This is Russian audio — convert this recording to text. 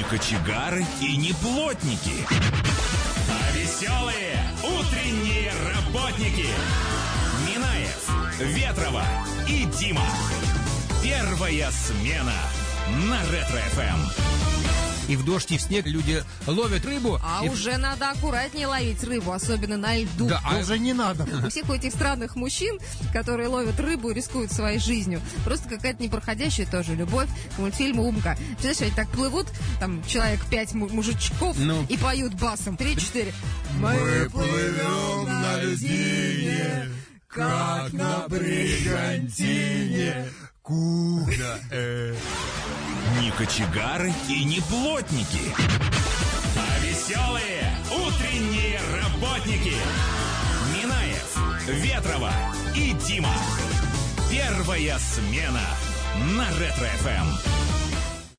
кочегары и не плотники, а веселые утренние работники. Минаев, Ветрова и Дима. Первая смена на Ретро-ФМ. И в дождь, и в снег люди ловят рыбу. А уже надо аккуратнее ловить рыбу, особенно на льду. Да, уже не надо. У всех у этих странных мужчин, которые ловят рыбу и рискуют своей жизнью, просто какая-то непроходящая тоже любовь к мультфильму «Умка». Знаешь, они так плывут, там человек 5 мужичков и поют басом. 3-4. Мы плывем на льдине, как на бригантине. Куда? Не кочегары и не плотники, а веселые утренние работники. Минаев, Ветрова и Дима. Первая смена на Ретро-ФМ.